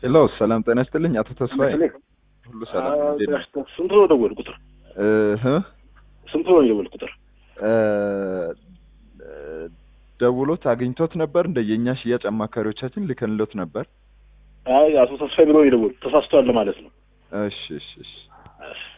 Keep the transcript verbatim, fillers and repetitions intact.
ሄሎ ሰላም ጤና ይስጥልኝ አቶ ተስፋዬ ሁሉ ሰላም እንዴት ነው? ስንት ነው ደወል ቁጥር እህ ስንት ነው ደወል ቁጥር እ ደውሎት አግኝቶት ነበር እንደየኛ ሽያጭ አማካሪዎቻችን ልከንሎት ነበር። አይ አቶ ተስፋዬ ብሎ ይደውል ተሳስቷል ማለት ነው። እሺ እሺ እሺ